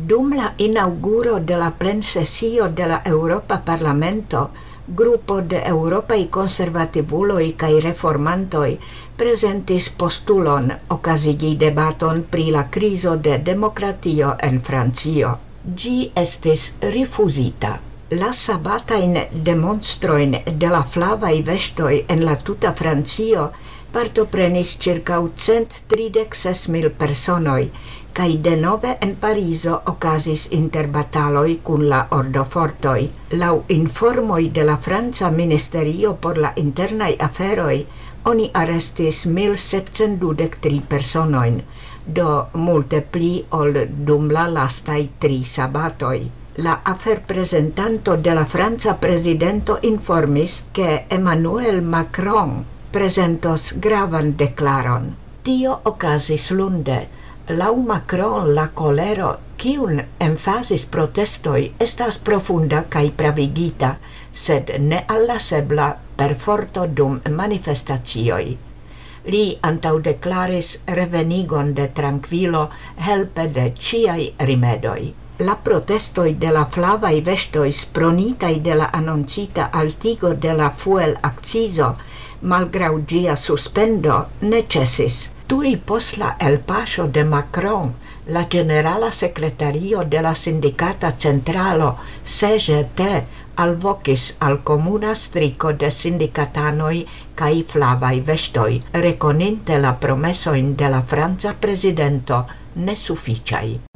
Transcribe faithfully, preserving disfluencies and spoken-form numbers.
Dum la inauguro de la plensesio de la Europa Parlamento, grupo de Europaj konservativuloj kaj reformantoj prezentis postulon okazigi debaton pri la krizo de demokratio en Francio. Ĝi estis rifuzita. La sabatajn demonstrojn de la flavaj veŝtoj en la tuta Francio partoprenis ĉirkaŭ cent tridek ses mil personoj, kaj denove en Parizo okazis interbataloj kun la ordofortoj. Laŭ informoj de la franca ministerio por la internaj aferoj, oni arestis mil sepcent dudek tri personojn, do multe pli ol dum la lastaj tri sabatoj. La aferprezentanto de la franca prezidento informis, ke Emmanuel Macron prezentos gravan deklaron. Tio okazis lunde. Laŭ Macron la kolero, kiun emfazis protestoj, estas profunda kaj pravigita, sed neallasebla per forto dum manifestacioj. Li antaŭdeklaris revenigon de trankvilo helpe de ĉiaj rimedoj. La protestoj de la flavaj veŝtoj spronitaj de la anoncita altigo de la fuel-akcizo, malgraŭ ĝia suspendo, ne ĉesis. Tuj post la elpaŝo de Macron, la ĝenerala sekretario de la sindikata centralo C G T alvokis al komuna striko de sindikatanoj kaj flavaj veŝtoj, rekoninte la promesojn de la franca prezidento nesufiĉaj.